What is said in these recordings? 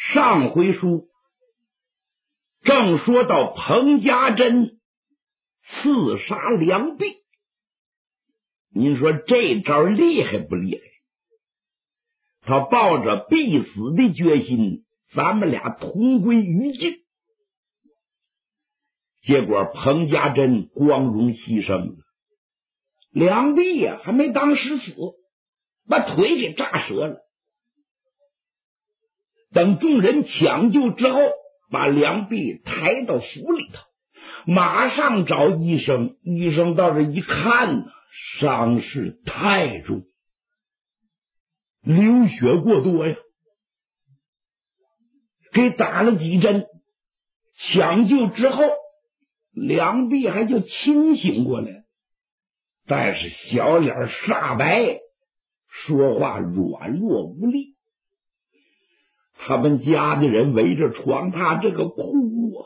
上回书正说到彭家珍刺杀梁璧，您说这招厉害不厉害？他抱着必死的决心，咱们俩同归于尽。结果彭家珍光荣牺牲了，梁璧呀还没当时死，把腿给炸折了。等众人抢救之后，把梁璧抬到府里头，马上找医生。医生到这一看呢，伤势太重，流血过多呀，给打了几针。抢救之后，梁璧还就清醒过来，但是小脸煞白，说话软弱无力。他们家的人围着床榻这个哭啊，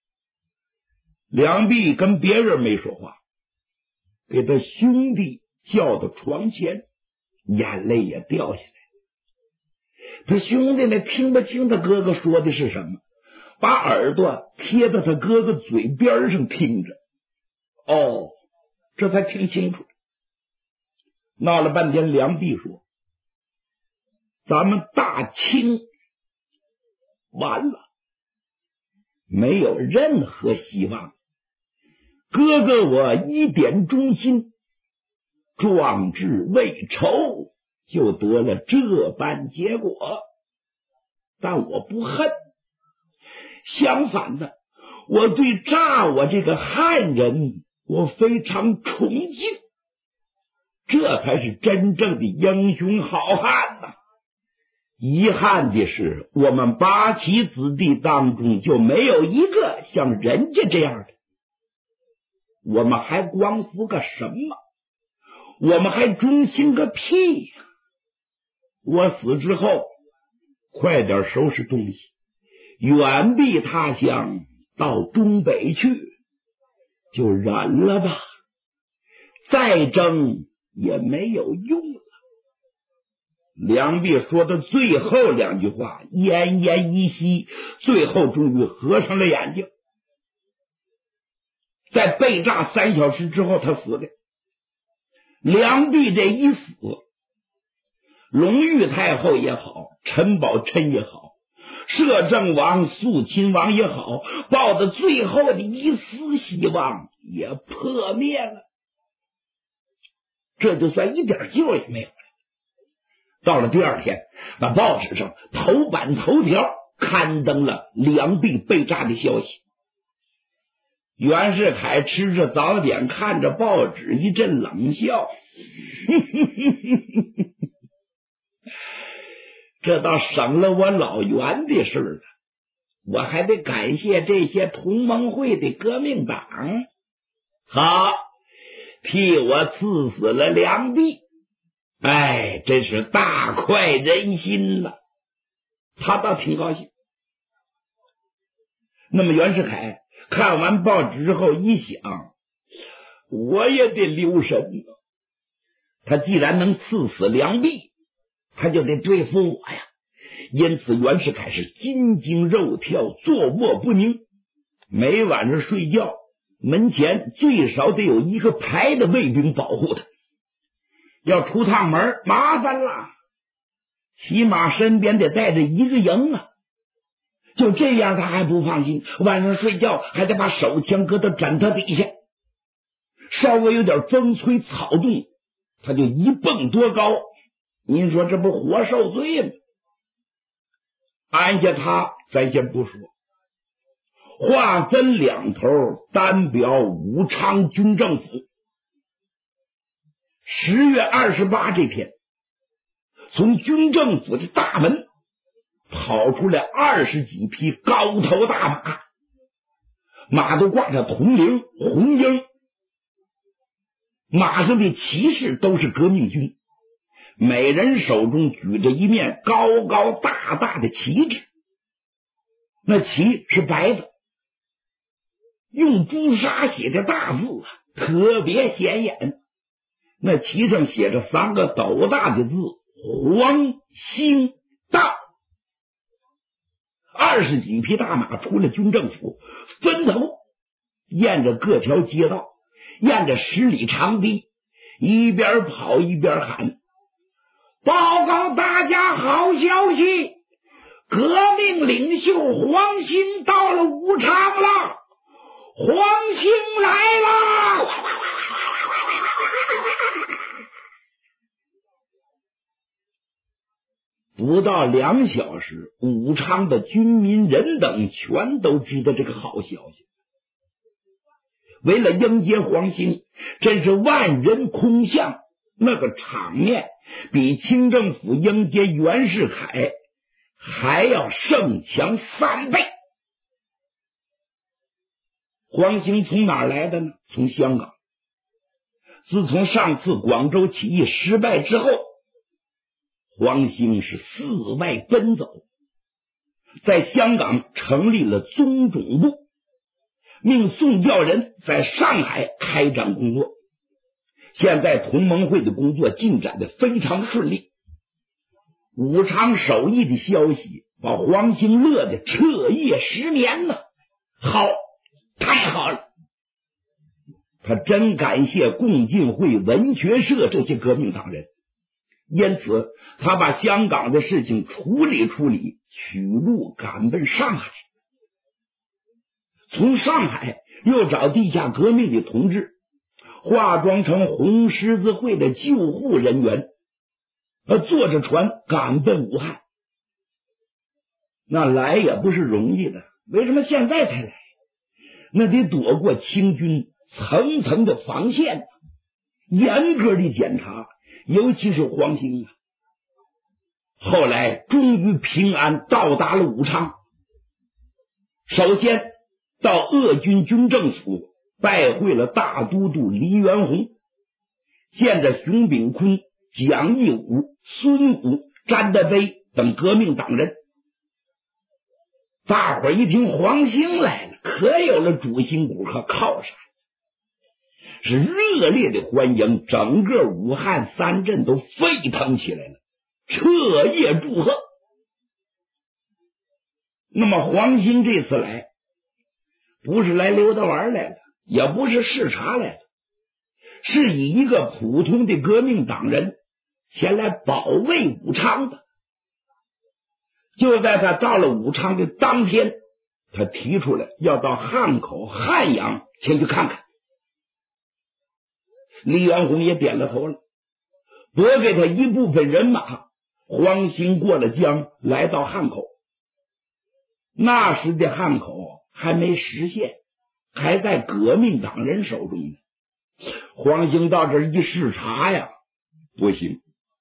梁璧跟别人没说话，给他兄弟叫到床前，眼泪也掉下来。他兄弟呢听不清他哥哥说的是什么，把耳朵贴到他哥哥嘴边上听着。哦，这才听清楚。闹了半天，梁璧说：“咱们大清完了，没有任何希望。哥哥我一点忠心，壮志未酬，就得了这般结果。但我不恨，相反的，我对诈我这个汉人，我非常崇敬，这才是真正的英雄好汉呐。遗憾的是，我们八旗子弟当中就没有一个像人家这样的。我们还光服个什么？我们还忠心个屁呀！我死之后，快点收拾东西，远避他乡，到东北去，就忍了吧。再争也没有用了。”梁璧说的最后两句话奄奄一息，最后终于合上了眼睛。在被炸3小时之后，他死的。梁璧这一死，隆裕太后也好，陈宝琛也好，摄政王肃亲王也好，抱的最后的一丝希望也破灭了，这就算一点救也没有了。到了第二天，那报纸上头版头条刊登了梁璧被炸的消息。袁世凯吃着早点，看着报纸，一阵冷笑这倒省了我老袁的事了，我还得感谢这些同盟会的革命党，好，替我刺死了梁璧。哎，真是大快人心了，他倒挺高兴。那么袁世凯看完报纸之后一想，我也得留神了，他既然能刺死梁璧，他就得对付我呀。因此袁世凯是心惊肉跳，坐卧不宁，每晚上睡觉门前最少得有一个排的卫兵保护他，要出趟门麻烦了，起码身边得带着一个营啊。就这样他还不放心，晚上睡觉还得把手枪搁到枕头底下，稍微有点风吹草动他就一蹦多高，您说这不活受罪吗？按下他咱先不说，话分两头，单表武昌军政府。10月28这天，从军政府的大门跑出来20几匹高头大马，马都挂着铜铃红缨，马上的骑士都是革命军，每人手中举着一面高高大大的旗帜，那旗是白的，用朱砂写的大字特别显眼，那旗上写着3个斗大的字：黄兴道。 20几匹大马出了军政府，分头沿着各条街道，沿着10里长堤，一边跑一边喊：报告大家好消息，革命领袖黄兴到了武昌了，黄兴来了！不到2小时，武昌的军民人等全都知道这个好消息。为了迎接黄兴，真是万人空巷，那个场面比清政府迎接袁世凯还要盛强3倍。黄兴从哪儿来的呢？从香港。自从上次广州起义失败之后，黄兴是四外奔走，在香港成立了宗总部，命宋教仁在上海开展工作。现在同盟会的工作进展得非常顺利，武昌首义的消息把黄兴乐得彻夜失眠呢。好，太好了！他真感谢共进会、文学社这些革命党人，因此他把香港的事情处理，取路赶奔上海。从上海又找地下革命的同志，化妆成红十字会的救护人员，坐着船赶奔武汉。那来也不是容易的，为什么现在才来？那得躲过清军层层的防线，严格的检查，尤其是黄兴啊。后来终于平安到达了武昌，首先到鄂军军政府拜会了大都督黎元洪，见着熊秉坤、蒋义武、孙武、詹德碑等革命党人。大伙一听黄兴来了，可有了主心骨和靠山，是热烈的欢迎，整个武汉3镇都沸腾起来了，彻夜祝贺。那么黄兴这次来，不是来溜达玩来的，也不是视察来的，是以一个普通的革命党人前来保卫武昌的。就在他到了武昌的当天，他提出来要到汉口、汉阳前去看看。黎元洪也点了头了，拨给他一部分人马，黄兴过了江，来到汉口。那时的汉口还没实现，还在革命党人手中呢。黄兴到这一视察呀，不行，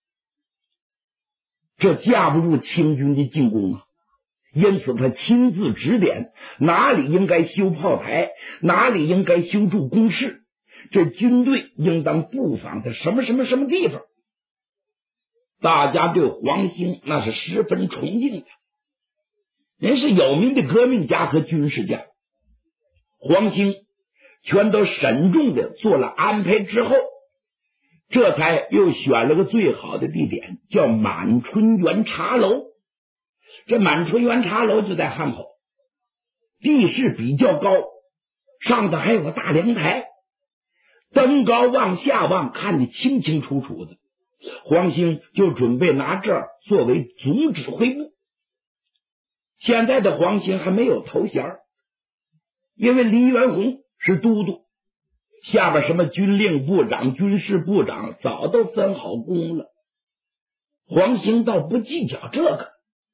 这架不住清军的进攻啊！因此他亲自指点哪里应该修炮台，哪里应该修筑工事，这军队应当布防在什么地方。大家对黄兴那是十分崇敬的，人是有名的革命家和军事家。黄兴全都慎重的做了安排之后，这才又选了个最好的地点，叫满春园茶楼。这满春园茶楼就在汉口，地势比较高，上头还有个大凉台，登高往下望，看得清清楚楚的。黄兴就准备拿这儿作为总指挥部。现在的黄兴还没有头衔，因为黎元洪是都督，下边什么军令部长、军事部长早都分好工了。黄兴倒不计较这个，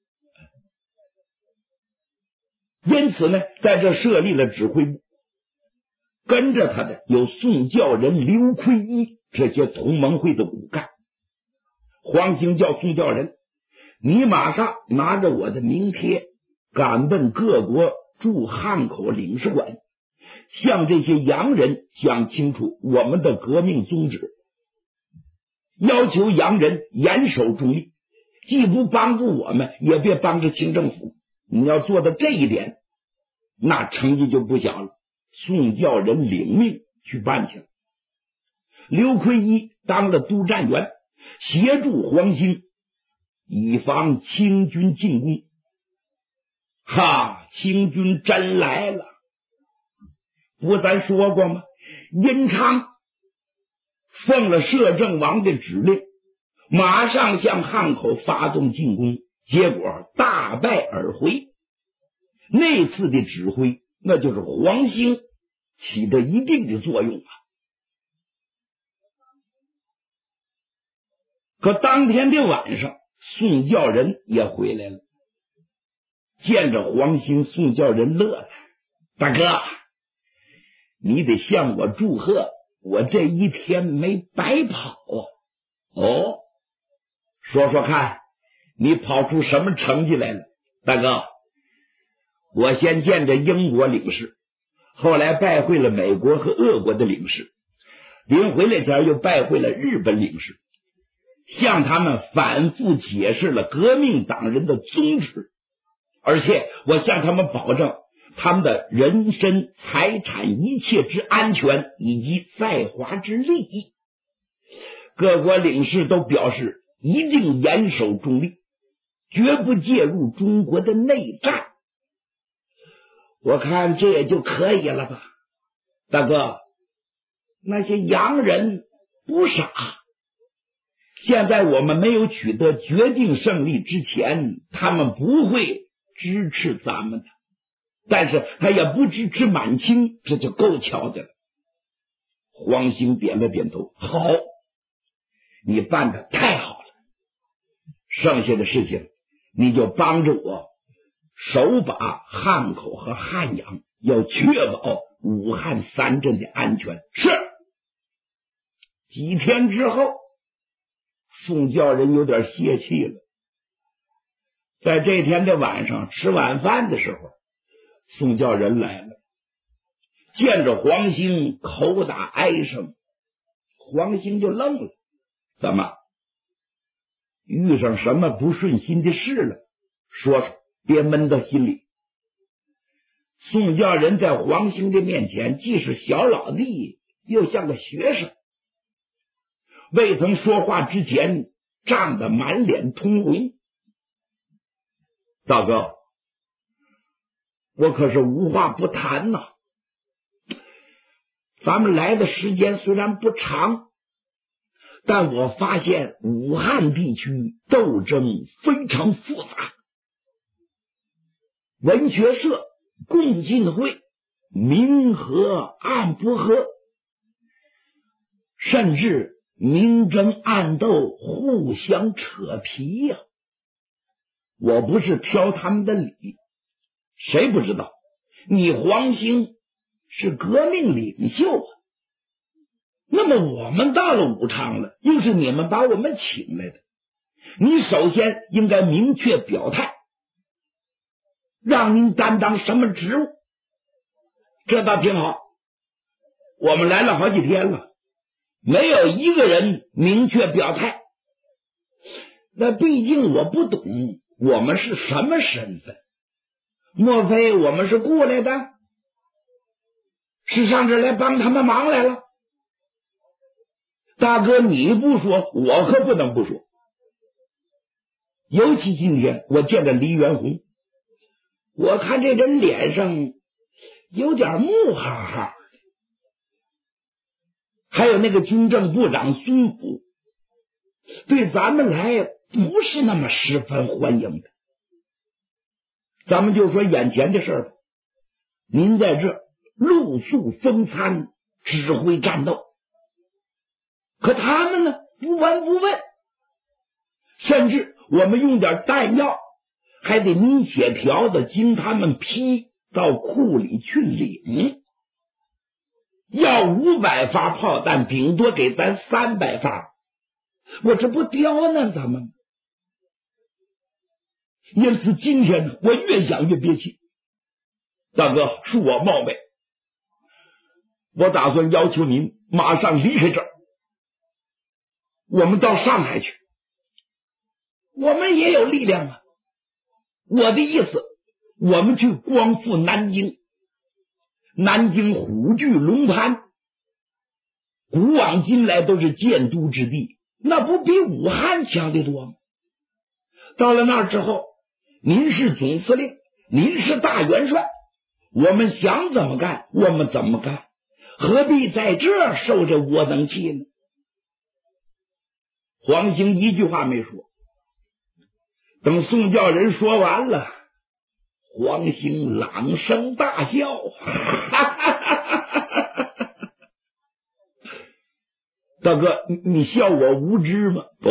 因此呢，在这设立了指挥部。跟着他的有宋教仁、刘奎一这些同盟会的骨干。黄兴叫宋教仁，你马上拿着我的名帖，赶奔各国驻汉口领事馆，向这些洋人讲清楚我们的革命宗旨，要求洋人严守中立，既不帮助我们，也别帮着清政府。你要做到这一点，那成绩就不小了。宋教仁领命去办去了。刘奎一当了督战员，协助黄兴以防清军进攻。 哈，清军真来了！不咱说过吗？殷昌奉了摄政王的指令，马上向汉口发动进攻，结果大败而回。那次的指挥，那就是黄兴起着一定的作用啊。可当天的晚上，宋教仁也回来了，见着黄兴，宋教仁乐了：“大哥，你得向我祝贺，我这一天没白跑啊！”“哦，说说看，你跑出什么成绩来了？”“大哥，我先见着英国领事，后来拜会了美国和俄国的领事，临回来前又拜会了日本领事，向他们反复解释了革命党人的宗旨，而且我向他们保证他们的人身财产一切之安全以及在华之利益。各国领事都表示一定严守中立，绝不介入中国的内战。我看这也就可以了吧。大哥，那些洋人不傻，现在我们没有取得决定胜利之前，他们不会支持咱们的，但是他也不支持满清，这就够巧的了。”黄兴点了点头：“好，你办得太好了，剩下的事情你就帮着我守把汉口和汉阳，要确保武汉三镇的安全。”“是。”几天之后，宋教仁有点泄气了。在这天的晚上吃晚饭的时候，宋教仁来了，见着黄兴口打哀声。黄兴就愣了：“怎么，遇上什么不顺心的事了？说说，别闷到心里。”宋教仁在黄兴的面前既是小老弟，又像个学生，未曾说话之前涨得满脸通红。“大哥，我可是无话不谈呐。咱们来的时间虽然不长，但我发现武汉地区斗争非常复杂，文学社、共进会明和暗不和，甚至明争暗斗，互相扯皮呀。我不是挑他们的理，谁不知道你黄兴是革命领袖啊？那么我们到了武昌了，又是你们把我们请来的，你首先应该明确表态，让您担当什么职务。这倒挺好，我们来了好几天了，没有一个人明确表态。那毕竟我不懂我们是什么身份，莫非我们是雇来的？是上这来帮他们忙来了？大哥，你不说，我可不能不说。尤其今天我见着黎元洪，我看这人脸上有点木哈哈的，还有那个军政部长孙虎，对咱们来不是那么十分欢迎的。咱们就说眼前的事儿吧，您在这露宿风餐，指挥战斗，可他们呢，不闻不问，甚至我们用点弹药，还得您写条子经他们批到库里去领，要500发炮弹，顶多给咱300发，我这不刁难咱们吗？因此今天呢，我越想越憋气。大哥，恕我冒昧，我打算要求您马上离开这儿，我们到上海去。我们也有力量啊。我的意思，我们去光复南京，南京虎踞龙盘，古往今来都是建都之地，那不比武汉强得多吗？到了那儿之后，您是总司令， 您是大元帅，我们想怎么干我们怎么干，何必在这儿受这窝囊气呢？黄兴一句话没说，等宋教仁说完了，黄兴朗声大笑，大哥，你笑我无知吗？不，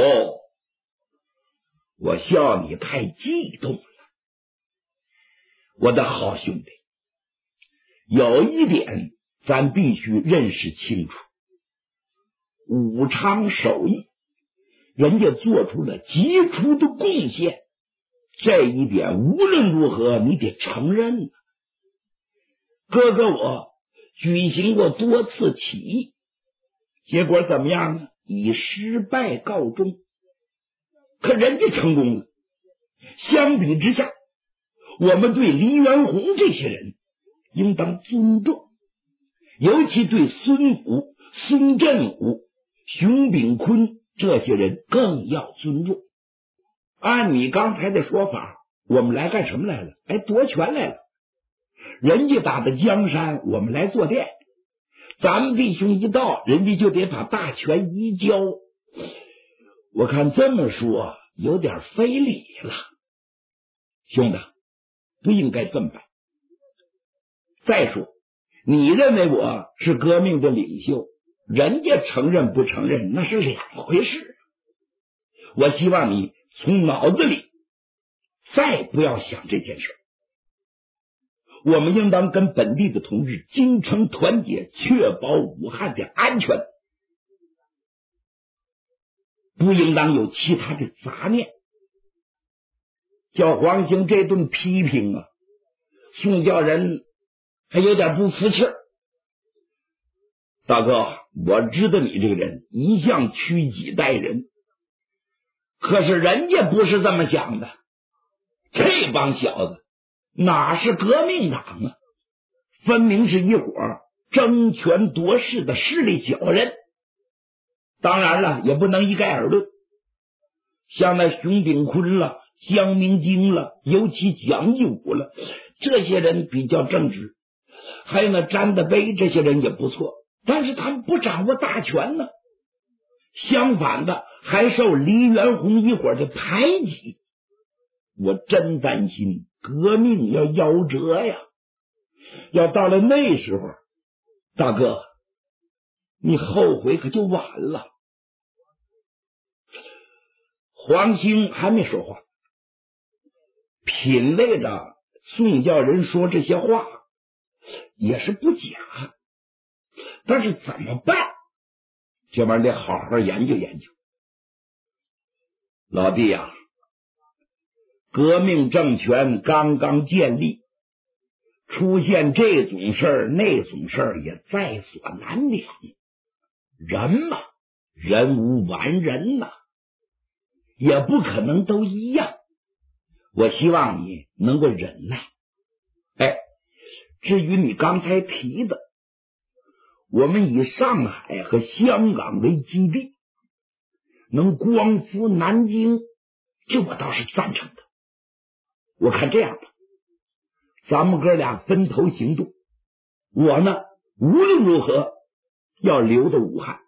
我笑你太激动了。我的好兄弟，有一点咱必须认识清楚，武昌首义人家做出了杰出的贡献，这一点无论如何你得承认。哥哥我举行过多次起义，结果怎么样呢？以失败告终。可人家成功了，相比之下，我们对黎元洪这些人应当尊重，尤其对孙武、孙振武、熊秉坤这些人更要尊重。按你刚才的说法，我们来干什么来了？夺权来了。人家打的江山，我们来坐店。咱们弟兄一到，人家就得把大权移交。我看这么说有点非礼了，兄弟，不应该这么办。再说，你认为我是革命的领袖，人家承认不承认那是两回事。我希望你从脑子里再不要想这件事。我们应当跟本地的同志精诚团结，确保武汉的安全，不应当有其他的杂念。叫黄兴这顿批评啊，宋教仁还有点不服气儿。大哥，我知道你这个人一向屈己待人，可是人家不是这么想的。这帮小子哪是革命党啊，分明是一伙争权夺势的势利小人。当然了，也不能一概而论，像那熊秉坤了、江明京了，尤其蒋义武了，这些人比较正直，还有那詹德碑，这些人也不错，但是他们不掌握大权呢，相反的还受黎元洪一伙的排挤。我真担心革命要夭折呀，要到了那时候，大哥你后悔可就晚了。黄兴还没说话，品味着宋教仁说这些话也是不假，但是怎么办？这玩意儿得好好研究研究。老弟呀，革命政权刚刚建立，出现这种事儿那种事儿也在所难免。人嘛，人无完人呐，也不可能都一样。我希望你能够忍耐。至于你刚才提的，我们以上海和香港为基地，能光复南京，这我倒是赞成的。我看这样吧，咱们哥俩分头行动。我呢，无论如何要留到武汉。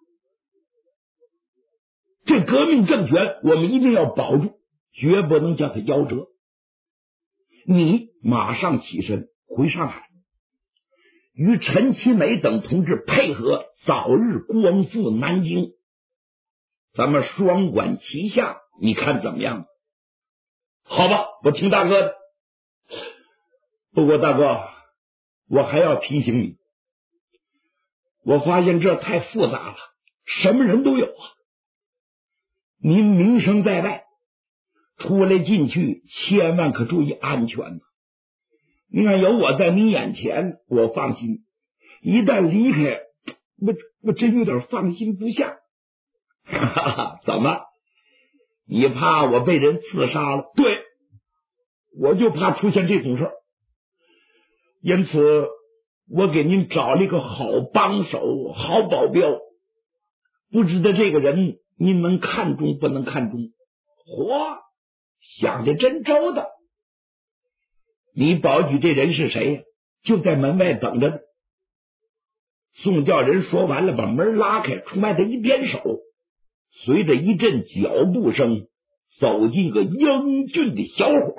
这革命政权我们一定要保住，绝不能叫它夭折。你马上起身回上海，与陈其美等同志配合，早日光复南京。咱们双管齐下，你看怎么样？好吧，我听大哥的。不过大哥，我还要提醒你，我发现这太复杂了，什么人都有啊。您名声在外，出来进去千万可注意安全呐。你看有我在你眼前，我放心，一旦离开，我真有点放心不下。怎么？你怕我被人刺杀了？对，我就怕出现这种事儿。因此我给您找了一个好帮手、好保镖，不知道这个人您能看中不能看中？嚯，想的真周到。 你保举这人是谁呀？就在门外等着呢。宋教仁说完了，把门拉开，冲外头一点手，随着一阵脚步声，走进个英俊的小伙。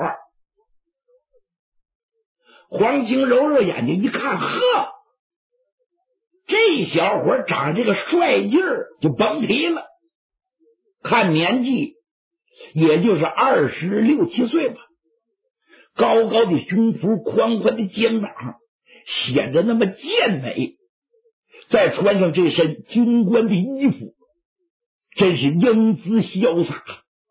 黄兴揉揉眼睛一看，呵，这小伙长这个帅劲儿就甭提了，看年纪也就是26、27岁吧，高高的胸脯，宽宽的肩膀，显得那么健美，再穿上这身军官的衣服，真是英姿潇洒。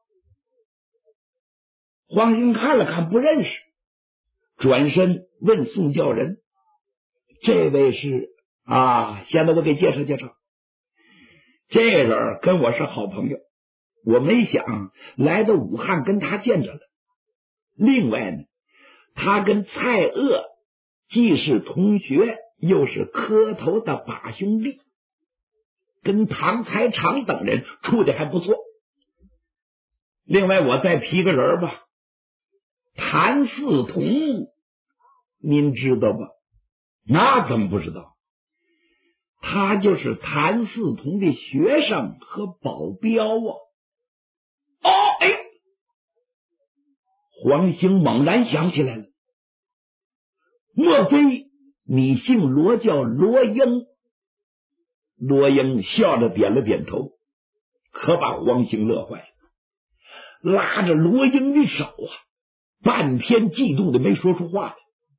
黄兴看了看不认识，转身问宋教仁：“这位是？”现在我给介绍介绍，这人跟我是好朋友，我没想来到武汉跟他见着了。另外呢，他跟蔡锷既是同学，又是磕头的把兄弟，跟唐才常等人处的还不错。另外我再提个人吧，谭嗣同您知道吧？那怎么不知道？他就是谭嗣同的学生和保镖啊！黄兴猛然想起来了，莫非你姓罗，叫罗英？罗英笑着点了点头，可把黄兴乐坏了，拉着罗英的手半天激动的没说出话来。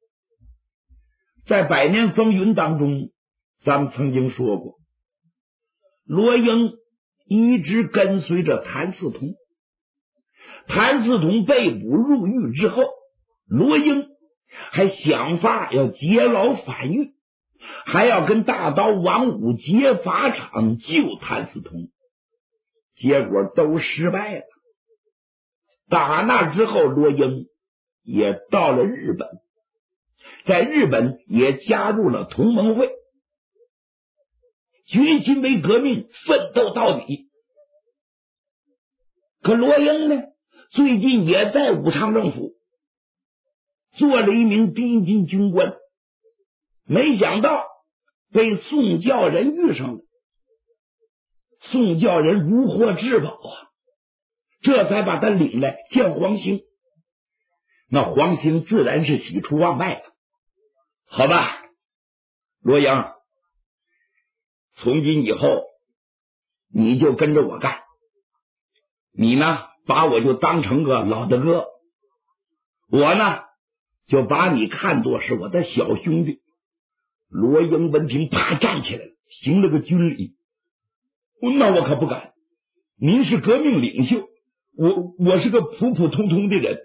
在百年风云当中，咱们曾经说过，罗英一直跟随着谭嗣同。谭嗣同被捕入狱之后，罗英还想法要劫牢反狱，还要跟大刀王五劫法场救谭嗣同，结果都失败了。打那之后，罗英也到了日本，在日本也加入了同盟会，决心为革命奋斗到底。可罗英呢，最近也在武昌政府做了一名低级军官，没想到被宋教仁遇上了。宋教仁如获至宝这才把他领来见黄兴。那黄兴自然是喜出望外了。好吧，罗英，从今以后你就跟着我干，你呢把我就当成个老大哥，我呢就把你看作是我的小兄弟。罗英闻听啪站起来了，行了个军礼。那我可不敢，您是革命领袖，我是个普普通通的人。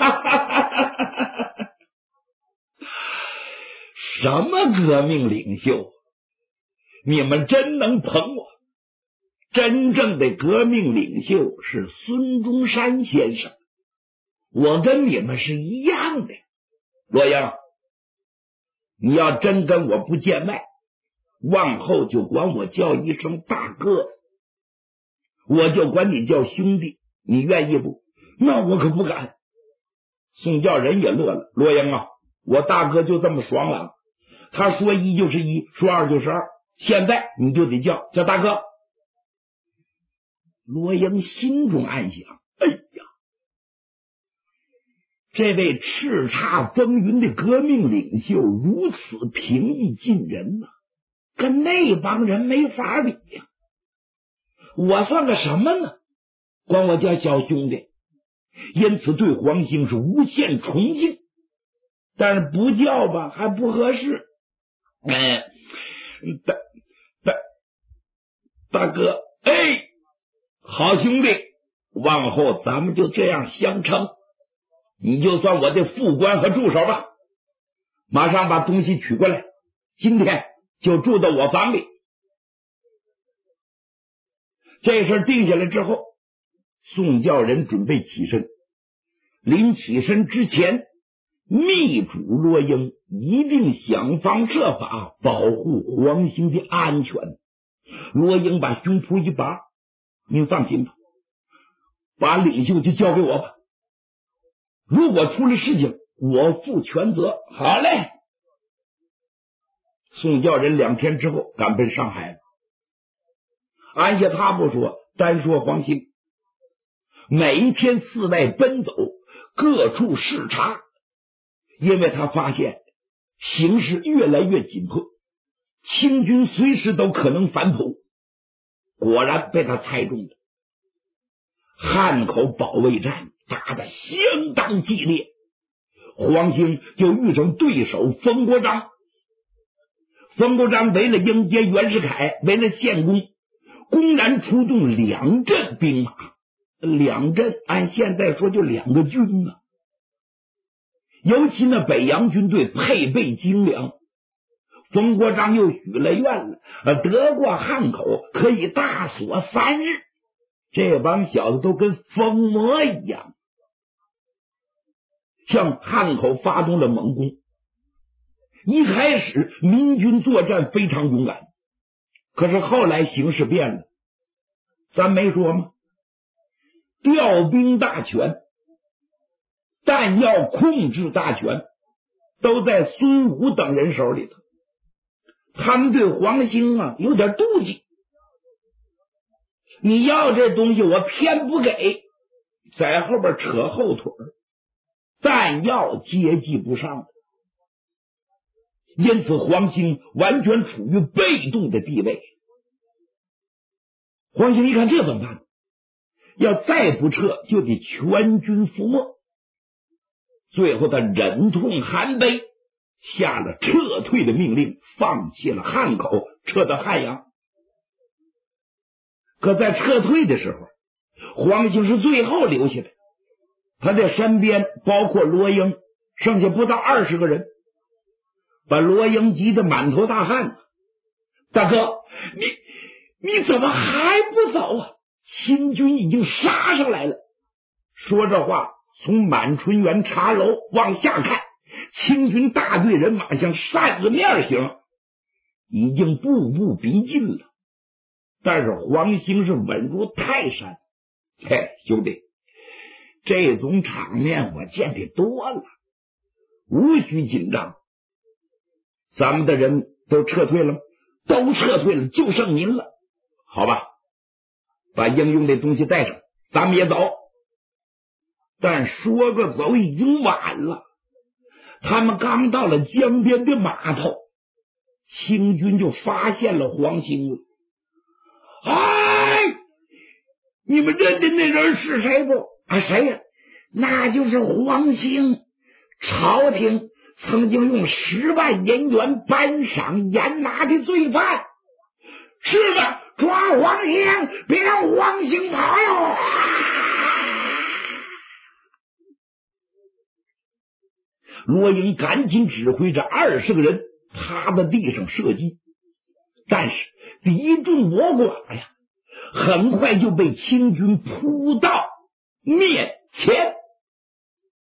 什么革命领袖？你们真能捧我！真正的革命领袖是孙中山先生，我跟你们是一样的。罗英，你要真跟我不见外，往后就管我叫一声大哥，我就管你叫兄弟，你愿意不？那我可不敢。宋教仁也乐了，罗英我大哥就这么爽朗，他说一就是一，说二就是二，现在你就得叫大哥。罗英心中暗想，哎呀，这位叱咤风云的革命领袖如此平易近人跟那帮人没法比呀。我算个什么呢？管我叫小兄弟。因此对黄兴是无限崇敬，但是不叫吧还不合适。大哥，好兄弟，往后咱们就这样相称，你就算我的副官和助手吧。马上把东西取过来，今天就住到我房里。这事定下来之后，宋教仁准备起身，临起身之前，密嘱罗英一定想方设法保护黄兴的安全。罗英把胸脯一拔，您放心吧，把领袖就交给我吧，如果出了事情， 我负全责。好嘞。宋教仁2天之后赶奔上海了。按下他不说，单说黄兴，每一天四外奔走，各处视察，因为他发现形势越来越紧迫，清军随时都可能反扑。果然被他猜中了。汉口保卫战打得相当激烈，黄兴就遇上对手冯国璋。冯国璋为了迎接袁世凯，为了献功，公然出动2镇兵马。2镇按现在说就2个军啊。尤其那北洋军队配备精良，冯国璋又许了愿了，得过汉口可以大锁3日。这帮小子都跟疯魔一样，向汉口发动了猛攻。一开始民军作战非常勇敢，可是后来形势变了。咱没说吗？调兵大权、弹药控制大权都在孙武等人手里头。他们对黄兴啊有点妒忌，你要这东西我偏不给，在后边扯后腿，弹药接济不上。因此黄兴完全处于被动的地位。黄兴一看这怎么办？要再不撤就得全军覆没。最后他忍痛含悲，下了撤退的命令，放弃了汉口，撤到汉阳。可在撤退的时候，黄兴是最后留下的，他的身边包括罗英，剩下不到20个人，把罗英急得满头大汗。大哥，你怎么还不走啊？清军已经杀上来了。说这话，从满春园茶楼往下看，清军大队人马像扇子面形，已经步步逼近了。但是黄兴是稳如泰山。嘿，兄弟，这种场面我见得多了，无需紧张。咱们的人都撤退了吗？都撤退了，就剩您了。好吧，把应用的东西带上，咱们也走。但说个走已经晚了，他们刚到了江边的码头，清军就发现了黄兴了。哎，你们认得那人是谁不？谁呀？那就是黄兴。朝廷曾经用10万银元颁赏严拿的罪犯。是的，抓黄兴，别让黄兴跑哟！罗英赶紧指挥着20个人趴在地上射击，但是敌众我寡呀，很快就被清军扑到面前。